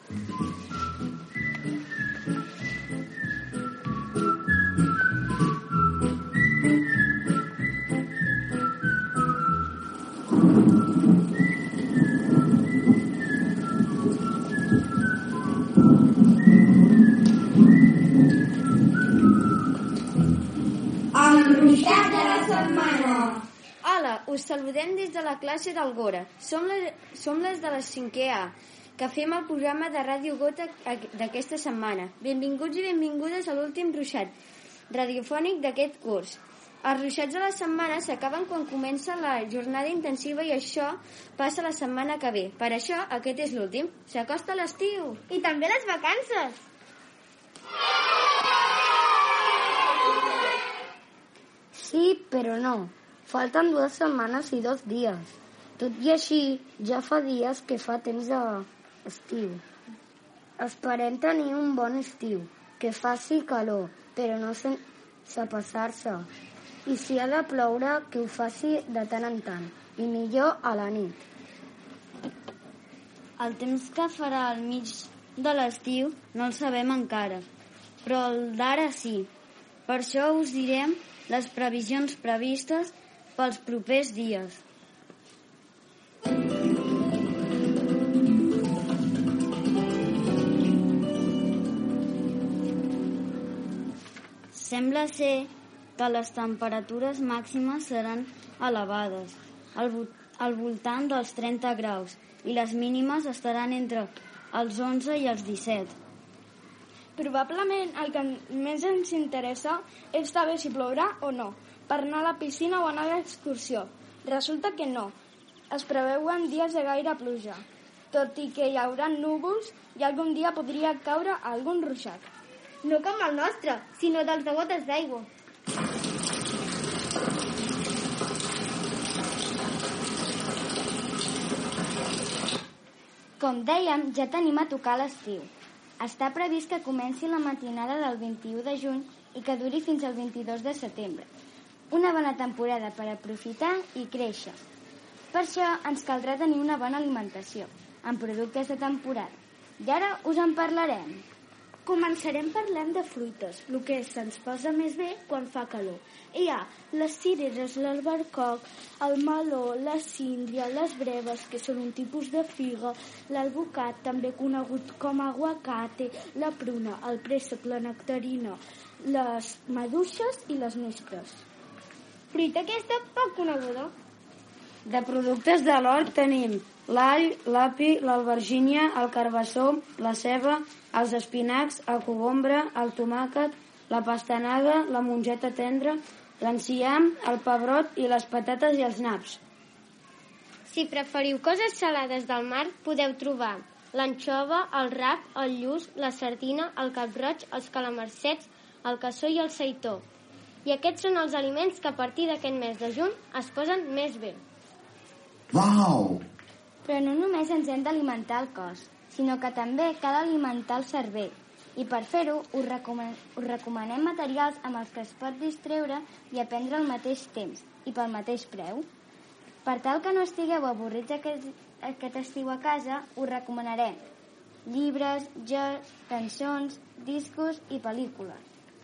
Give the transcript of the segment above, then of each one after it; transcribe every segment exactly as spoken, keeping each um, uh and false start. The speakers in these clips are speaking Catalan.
Us saludem des de la classe del Gora. Som les, som les de la cinquè A, que fem el programa de Ràdio Gota d'aquesta setmana. Benvinguts i benvingudes a l'últim ruixat radiofònic d'aquest curs. Els ruixats de la setmana s'acaben quan comença la jornada intensiva i això passa la setmana que ve. Per això, aquest és l'últim. S'acosta l'estiu. I també les vacances. Sí, però no. Falten dues setmanes i dos dies. Tot i així, ja fa dies que fa temps d'estiu. Esperem tenir un bon estiu, que faci calor, però no sense passar-se. I si ha de ploure, que ho faci de tant en tant, i millor a la nit. El temps que farà al mig de l'estiu no el sabem encara, però el d'ara sí. Per això us direm les previsions previstes pels propers dies. Sembla ser que les temperatures màximes seran elevades, al, vo- al voltant dels trenta graus, i les mínimes estaran entre els onze i els disset. Probablement el que més ens interessa és saber si plourà o no, per anar a la piscina o anar a l'excursió. Resulta que no. Es preveuen dies de gaire pluja. Tot i que hi haurà núvols i algun dia podria caure algun ruixat. No com el nostre, sinó dels de gotes d'aigua. Com dèiem, ja tenim a tocar l'estiu. Està previst que comenci la matinada del vint-i-u de juny i que duri fins al vint-i-dos de setembre. Una bona temporada per aprofitar i créixer. Per això ens caldrà tenir una bona alimentació, amb productes de temporada. I ara us en parlarem. Començarem parlant de fruites, el que se'ns posa més bé quan fa calor. Hi ha les cireres, l'albercoc, el meló, la síndria, les breves, que són un tipus de figa, l'alvocat, també conegut com aguacate, la pruna, el préssec, la nectarina, les maduixes i les nespres. Fruita aquesta poc coneguda. De productes de l'hort tenim l'all, l'api, l'albergínia, el carbassó, la ceba, els espinacs, el cogombre, el tomàquet, la pastanaga, la mongeta tendra, l'enciam, el pebrot i les patates i els naps. Si preferiu coses salades del mar, podeu trobar l'anxova, el rap, el lluç, la sardina, el cap-roig, els calamarsets, el cassó i el seitó. I aquests són els aliments que a partir d'aquest mes de juny es posen més bé. Wow! Però no només ens hem d'alimentar el cos, sinó que també cal alimentar el cervell. I per fer-ho us, recoman us recomanem materials amb els que es pot distreure i aprendre al mateix temps i pel mateix preu. Per tal que no estigueu avorrits aquest, aquest estiu a casa, us recomanarem llibres, jocs, cançons, discos i pel·lícules.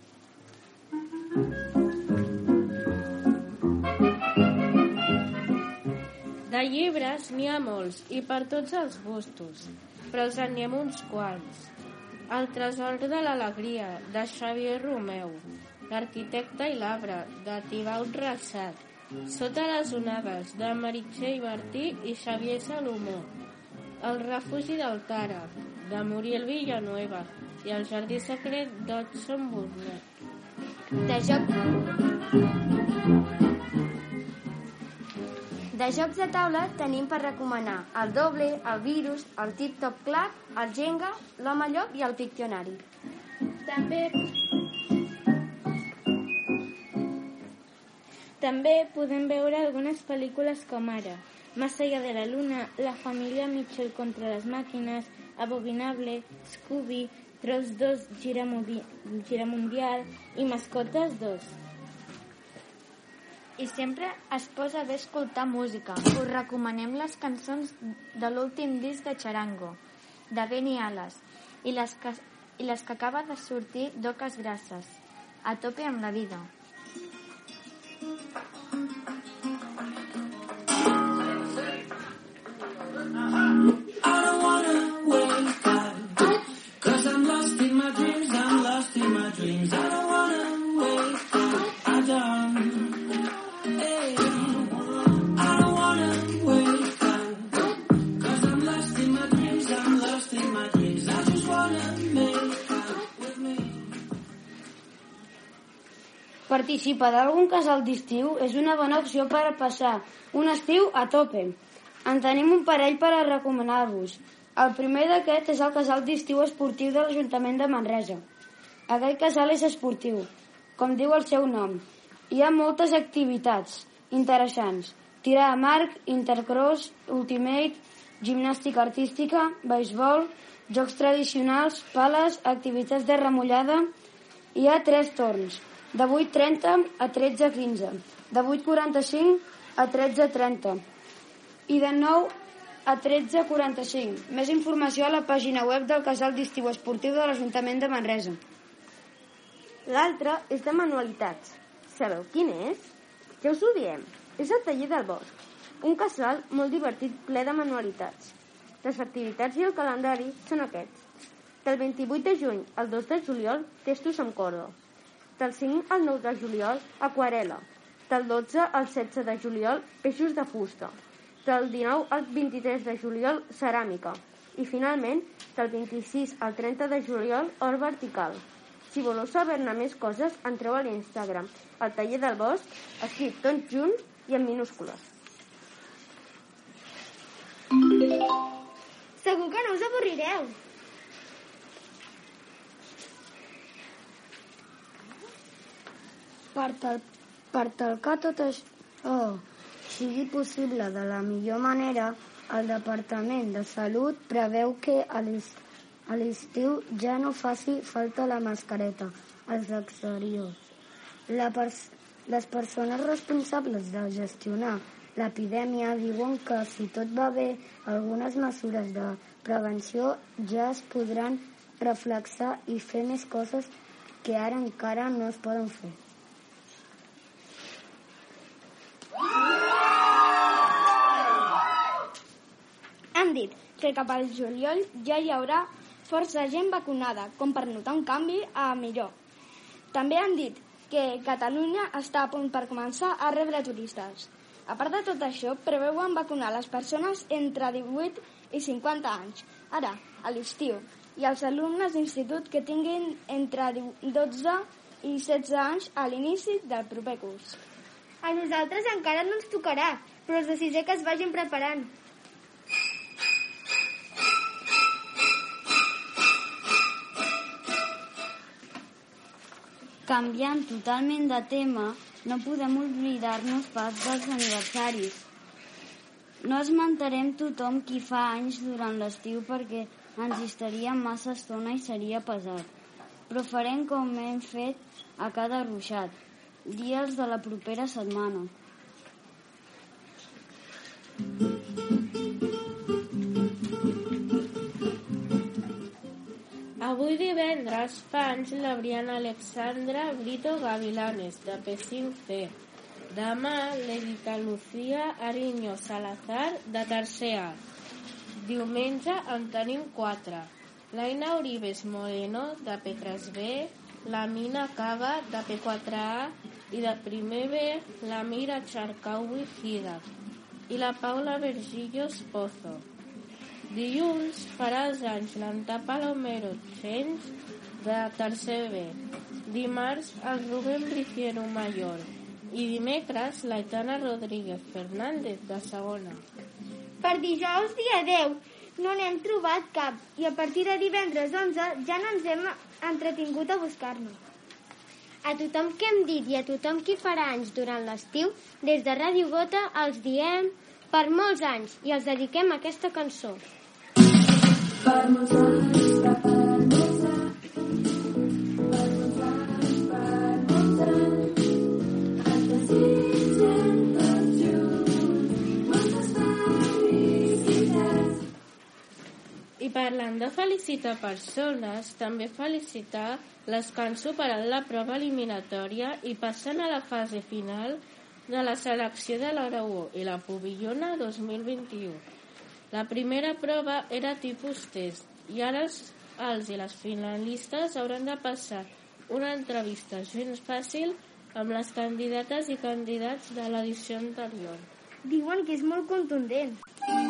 De llibres n'hi ha molts i per tots els gustos, però us en diem uns quants. El tresor de l'alegria, de Xavier Romeu. L'arquitecte i l'arbre, de Thibaut Rexach. Sota les onades, de Meritxell Martí i Xavier Salomó. El refugi del Tara, de Muriel Villanueva. I el jardí secret d'Odson Burnett. De joc... De jocs de taula tenim per recomanar el doble, el virus, el tip-top club, el Jenga, l'home llop i el Pictionari. També... També podem veure algunes pel·lícules com ara Más allá de la luna, La família Mitchell contra les màquines, Abominable, Scooby, Trolls dos, Gira, Gira Mundial i Mascotes dos. I sempre es posa bé escoltar música. Us recomanem les cançons de l'últim disc de Charango. de vent i ales, i les que, i les que acaba de sortir d'oques grasses. A tope amb la vida. I don't wanna wake up, 'cause I'm lost in my dreams, I'm lost in my dreams. I don't wanna wake up, I don't, hey. I don't wanna wake up, 'cause I'm lost in my dreams, I'm lost in my dreams. I just wanna make up with me. Participar d'algun casal d'estiu és una bona opció per passar un estiu a tope. En tenim un parell per a recomanar-vos. El primer d'aquest és el casal d'estiu esportiu de l'Ajuntament de Manresa. Aquest casal és esportiu, com diu el seu nom. Hi ha moltes activitats interessants. Tirar amb arc, intercross, ultimate, gimnàstica artística, beisbol, jocs tradicionals, pales, activitats de remullada. Hi ha tres torns, de vuit trenta a tretze quinze, de vuit quaranta-cinc a tretze trenta i de nou a tretze quaranta-cinc. Més informació a la pàgina web del Casal d'Estiu Esportiu de l'Ajuntament de Manresa. L'altre és de manualitats. Sabeu quin és? Ja us ho diem. És el Taller del Bosc, un casal molt divertit ple de manualitats. Les activitats i el calendari són aquests. Del vint-i-vuit de juny al dos de juliol, testos amb corda. Del cinc al nou de juliol, aquarel·la. Del dotze al setze de juliol, peixos de fusta. Del dinou al vint-i-tres de juliol, ceràmica. I finalment, del vint-i-sis al trenta de juliol, or vertical. Si voleu saber-ne més coses, entreu a l'Instagram, al Taller del Bosc, escrit tot junt i en minúscules. Segur que no us avorrireu. Per, tal, per talcar tot això sigui possible de la millor manera, el Departament de Salut preveu que a l'estiu ja no faci falta la mascareta als exteriors. La pers les persones responsables de gestionar l'epidèmia diuen que, si tot va bé, algunes mesures de prevenció ja es podran reflexar i fer més coses que ara encara no es poden fer. Han dit que cap al juliol ja hi haurà força gent vacunada, com per notar un canvi a millor. També han dit que Catalunya està a punt per començar a rebre turistes. A part de tot això, preveuen vacunar les persones entre divuit i cinquanta anys, ara, a l'estiu, i els alumnes d'institut que tinguin entre dotze i setze anys a l'inici del proper curs. A nosaltres encara no ens tocarà, però els de sisè que es vagin preparant. Canviant totalment de tema, no podem oblidar-nos pas dels aniversaris. No esmentarem tothom qui fa anys durant l'estiu perquè ens hi estaríem massa estona i seria pesat. Però farem com hem fet a cada ruixat, dies de la propera setmana. Avui divendres fa anys la Briana Alexandra Brito Gavilanes, de P cinc C. Demà l'Erika Lucía Ariño Salazar, de tercer A. Diumenge en tenim quatre. L'Aina Uribes Moreno, de P tres B, la Mina Cava, de P quatre A, i de primer B, la Mira Charcaui Gida, i la Paula Vergillos Pozo. Dilluns farà els anys l'Antà Palomero Txens, de tercer B. Dimarts el Rubén Briciero Mayor. I dimecres l'Aitana Rodríguez Fernández, de segona. Per dijous, dia deu, no n'hem trobat cap i a partir de divendres onze ja no ens hem entretingut a buscar-ne. A tothom que hem dit i a tothom qui farà anys durant l'estiu, des de Ràdio Gota els diem per molts anys i els dediquem a aquesta cançó. Per molts anys, per molts anys, per molts anys, per molts anys, et desitgem tots junts moltes felicitats. I parlant de felicitar persones, també felicitar les que han superat la prova eliminatòria i passen a la fase final de la selecció de l'Aragó i la Pubillona dos mil vint-i-u. La primera prova era tipus test i ara els, els i les finalistes hauran de passar una entrevista gens fàcil amb les candidates i candidats de l'edició anterior. Diuen que és molt contundent.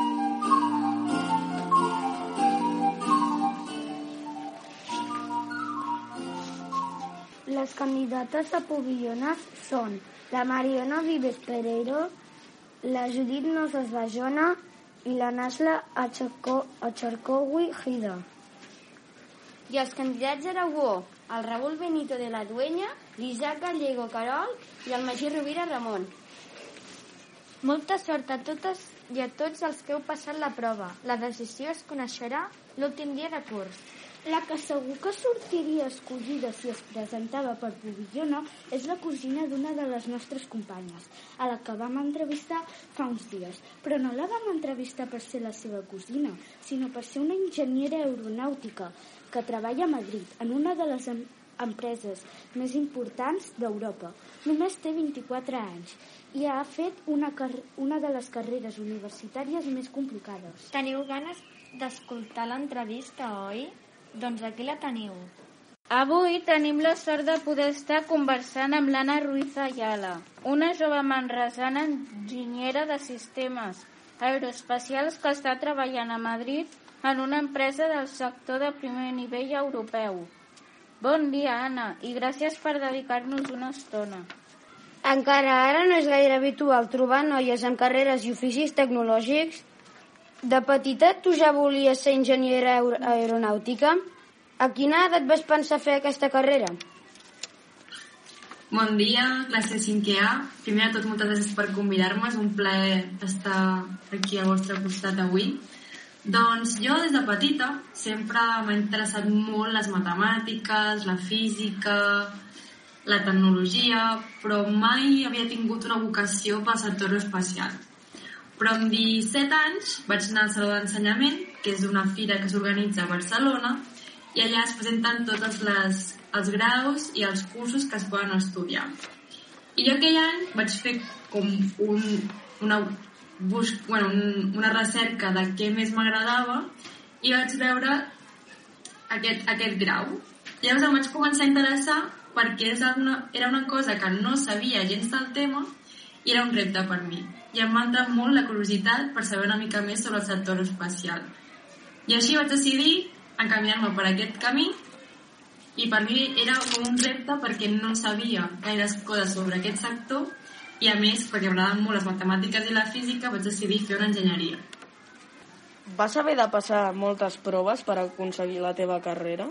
Les candidates a Pubillones són la Mariona Vives Pereiro, la Judit Nosas Bajona i la Nasla Acharcowi Gida. I els candidats a Aragó, el Raúl Benito de la Dueña, l'Isaac Gallego Carol i el Magí Rovira Ramon. Molta sort a totes i a tots els que heu passat la prova. La decisió es coneixerà l'últim dia de curs. La que segur que sortiria escollida si es presentava per Pubillona és la cosina d'una de les nostres companyes, a la que vam entrevistar fa uns dies. Però no la vam entrevistar per ser la seva cosina, sinó per ser una enginyera aeronàutica que treballa a Madrid, en una de les em empreses més importants d'Europa. Només té vint-i-quatre anys i ha fet una, una de les carreres universitàries més complicades. Teniu ganes d'escoltar l'entrevista, oi? Doncs aquí la teniu. Avui tenim la sort de poder estar conversant amb l'Anna Ruiz Ayala, una jove manresana enginyera de sistemes aeroespacials que està treballant a Madrid en una empresa del sector de primer nivell europeu. Bon dia, Anna, i gràcies per dedicar-nos una estona. Encara ara no és gaire habitual trobar noies amb carreres i oficis tecnològics. De petita tu ja volies ser enginyera aeronàutica? A quina edat vas pensar fer aquesta carrera? Bon dia, classe cinquè A. Primer de tot, moltes gràcies per convidar-me. És un plaer estar aquí al vostre costat avui. Doncs jo, des de petita, sempre m'ha interessat molt les matemàtiques, la física, la tecnologia, però mai havia tingut una vocació pel sector aeroespacial. Però amb disset anys vaig anar al Saló d'Ensenyament, que és una fira que s'organitza a Barcelona, i allà es presenten tots les, els graus i els cursos que es poden estudiar. I jo aquell any vaig fer com un, una, bus, bueno, un, una recerca de què més m'agradava i vaig veure aquest, aquest grau. Llavors em vaig començar a interessar perquè una, era una cosa que no sabia gens del tema i era un repte per mi. I em va entrar molt la curiositat per saber una mica més sobre el sector espacial. I així vaig decidir encaminar-me per aquest camí i per mi era com un repte perquè no sabia gaires coses sobre aquest sector i a més, perquè m'agraden molt les matemàtiques i la física, vaig decidir fer una enginyeria. Vas haver de passar moltes proves per aconseguir la teva carrera?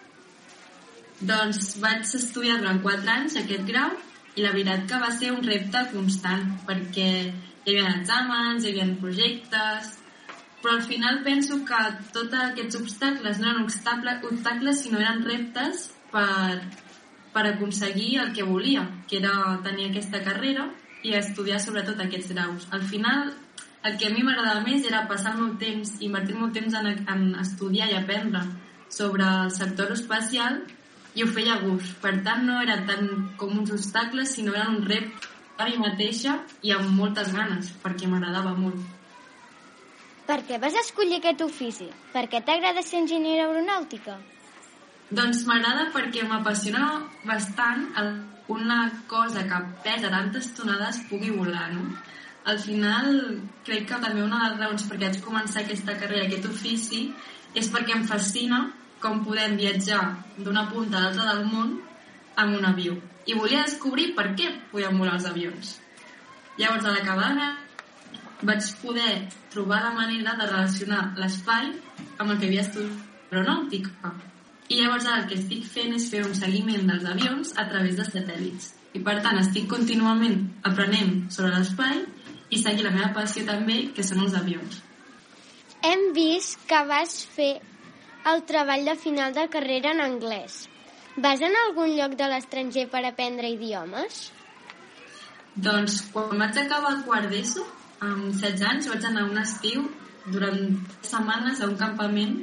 Doncs vaig estudiar durant quatre anys aquest grau i la veritat que va ser un repte constant perquè hi havia exàmens, hi havia projectes, però al final penso que tots aquests obstacles no eren obstacles sinó eren reptes per, per aconseguir el que volia, que era tenir aquesta carrera i estudiar sobretot aquests graus. Al final el que a mi m'agradava més era passar el meu temps, invertir el meu temps en, en estudiar i aprendre sobre el sector espacial i ho feia a gust. Per tant, no era tant com uns obstacles, sinó eren un repte a mi mateixa i amb moltes ganes, perquè m'agradava molt. Per què vas escollir aquest ofici? Per què t'agrada ser enginyera aeronàutica? Doncs m'agrada perquè m'apassiona bastant una cosa que pesa tantes tonades pugui volar, no? Al final, crec que també una de les raons perquè vaig començar aquesta carrera, aquest ofici, és perquè em fascina com podem viatjar d'una punta a l'altra del món amb un avió. I volia descobrir per què podien volar els avions. Llavors, a l'acabar vaig poder trobar la manera de relacionar l'espai amb el que havia estudiat aeronàutica. I llavors ara el que estic fent és fer un seguiment dels avions a través de satèl·lits. I per tant estic contínuament aprenent sobre l'espai i seguir la meva passió també, que són els avions. Hem vist que vas fer el treball de final de carrera en anglès. Vas anar a algun lloc de l'estranger per aprendre idiomes? Doncs quan vaig acabar el quart d'ESO, amb setze anys, vaig anar un estiu durant setmanes a un campament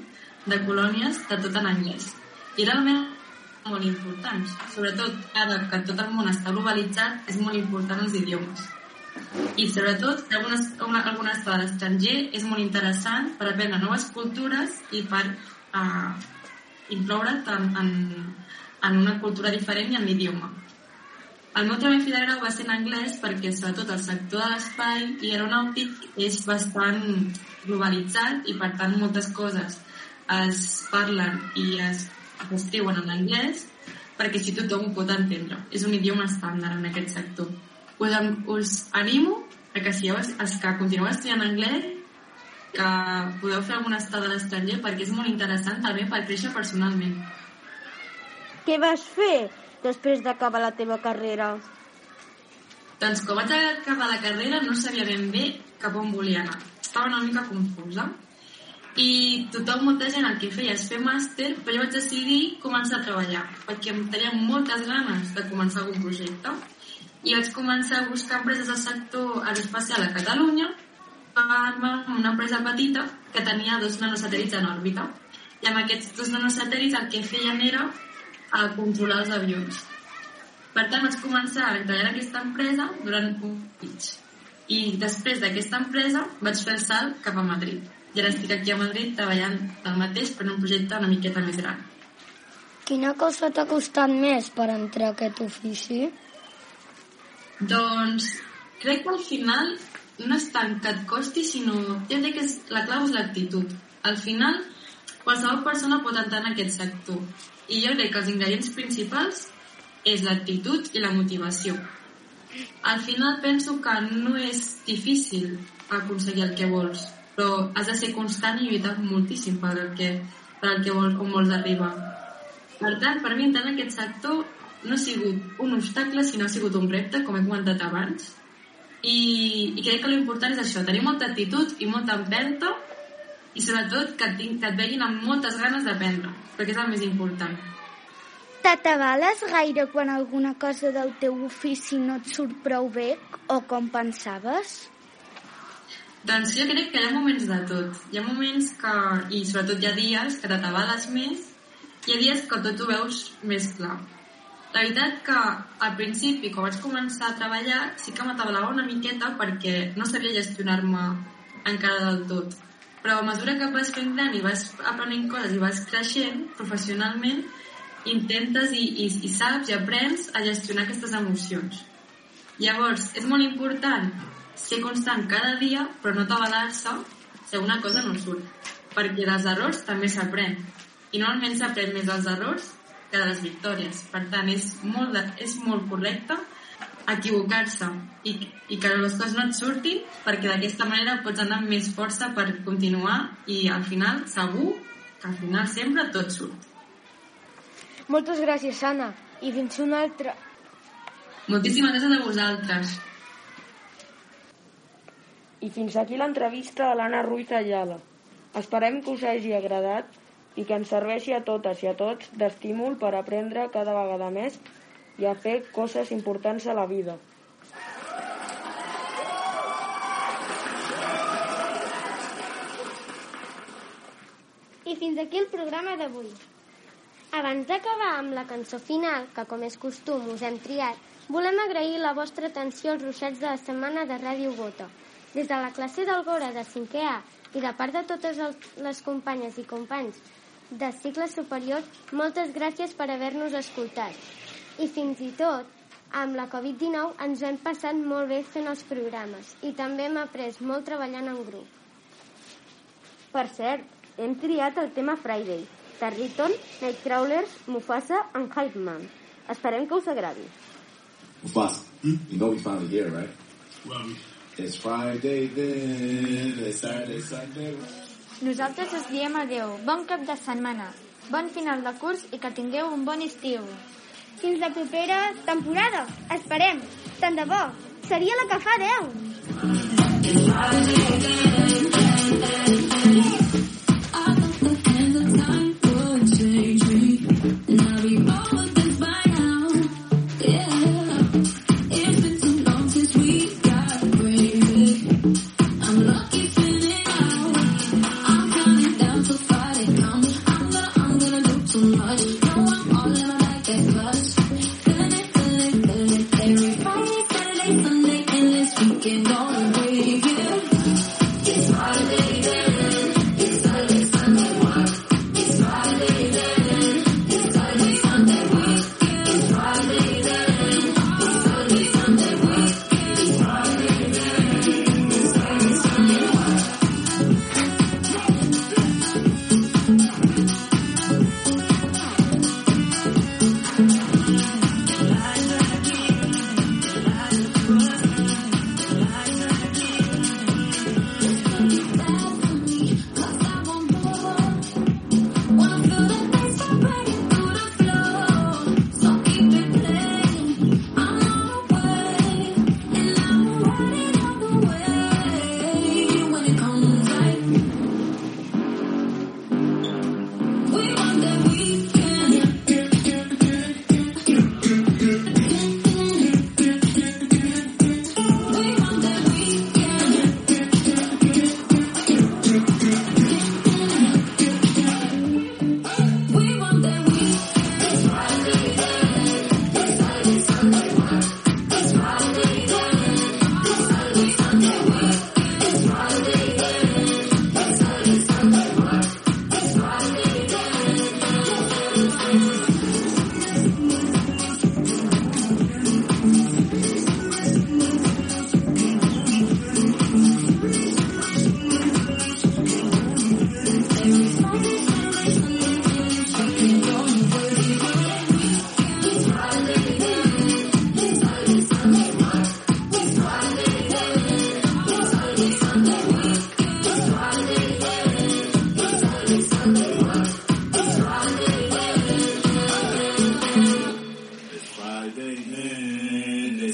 de colònies de tot en anglès. I realment molt importants. Sobretot, ara que tot el món està globalitzat, és molt important els idiomes. I sobretot, si alguna, una, alguna estada a l'estranger és molt interessant per aprendre noves cultures i per uh, incloure't en, en, en una cultura diferent i en l'idioma. El meu treball fi de grau va ser en anglès perquè sobretot el sector de l'espai i aeronàutic és bastant globalitzat i per tant moltes coses es parlen i es escriuen en anglès perquè així tothom ho pot entendre. És un idioma estàndard en aquest sector. Us, us animo a que si els que continueu estudiant anglès que podeu fer alguna estada a l'estranger perquè és molt interessant també per créixer personalment. Què vas fer després d'acabar la teva carrera? Doncs quan vaig acabar la carrera no sabia ben bé cap on volia anar. Estava una mica confusa. I tothom, molta gent el que feia és fer màster, però jo vaig decidir començar a treballar, perquè em tenia moltes ganes de començar algun projecte. I vaig començar a buscar empreses del sector aeroespacial a Catalunya, amb una empresa petita que tenia dos nanosatèl·lits en òrbita. I amb aquests dos nanosatèl·lits el que feien era a controlar els avions. Per tant, vaig començar a treballar en aquesta empresa durant un mig. I després d'aquesta empresa vaig fer el salt cap a Madrid. I ara estic aquí a Madrid treballant del mateix però en un projecte una miqueta més gran. Quina cosa t'ha costat més per entrar a aquest ofici? Doncs crec que al final no és tant que et costi, sinó jo crec que és, la clau és l'actitud. Al final, qualsevol persona pot entrar en aquest sector. I jo crec que els ingredients principals és l'actitud i la motivació. Al final penso que no és difícil aconseguir el que vols, però has de ser constant i lluitar moltíssim per el que, per el que vols, on vols arribar. Per tant, per mi entrar en aquest sector no ha sigut un obstacle, sinó ha sigut un repte, com he comentat abans. I, i crec que l'important és això, tenir molta actitud i molta empenta i sobretot que, tinc, que et veguin amb moltes ganes d'aprendre, perquè és el més important. T'atabales gaire quan alguna cosa del teu ofici no et surt prou bé o com pensaves? Doncs jo crec que hi ha moments de tot. Hi ha moments que, i sobretot hi ha dies que t'atabales més, hi ha dies que tot ho veus més clar. La veritat que al principi, quan vaig començar a treballar, sí que m'atabalava una miqueta perquè no sabia gestionar-me encara del tot. Però a mesura que vas fent gran i vas aprenent coses i vas creixent professionalment, intentes i, i, i saps i aprens a gestionar aquestes emocions. Llavors, és molt important ser constant cada dia, però no atabalar-se si una cosa no surt. Perquè dels errors també s'aprèn. I normalment s'aprèn més dels errors que de les victòries. Per tant, és molt, de, és molt correcte equivocar-se i, i que les coses no et surtin, perquè d'aquesta manera pots anar amb més força per continuar i al final, segur que al final sempre tot surt. Moltes gràcies, Anna, i fins una altra. Moltíssimes gràcies a vosaltres. I fins aquí l'entrevista a l'Anna Ruiz Ayala. Esperem que us hagi agradat i que ens serveixi a totes i a tots d'estímul per aprendre cada vegada més i a fer coses importants a la vida. I fins aquí el programa d'avui. Abans d'acabar amb la cançó final, que com és costum us hem triat, volem agrair la vostra atenció als ruixats de la setmana de Ràdio Gota. Des de la classe d'Algora de cinquè A i de part de totes les companyes i companys de cicle superior, moltes gràcies per haver-nos escoltat. I fins i tot, amb la covid dinou ens ho hem passat molt bé fent els programes i també hem après molt treballant en grup. Per cert, hem triat el tema Friday, de Riton, Nightcrawlers, Mufasa and Hype Man. Esperem que us agradi. Mufasa, you know we finally here, right? Well, it's Friday then, it's Saturday, Sunday. Nosaltres us diem adeu, bon cap de setmana, bon final de curs i que tingueu un bon estiu. Fins la propera temporada, esperem, tant de bo, seria la que fa deu. I'm lucky feeling out. I'm counting down till Friday comes.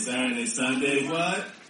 Saturday, Sunday, what?